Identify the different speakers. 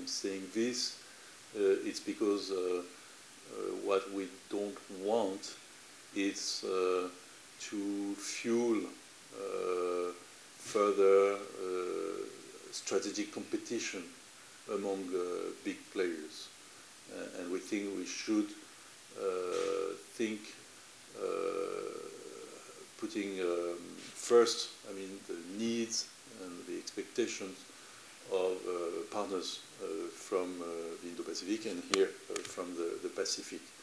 Speaker 1: saying this, it's because what we don't want is to fuel further strategic competition among big players. And we think we should think putting first, the needs and the expectations of partners from the Indo-Pacific and here from the Pacific.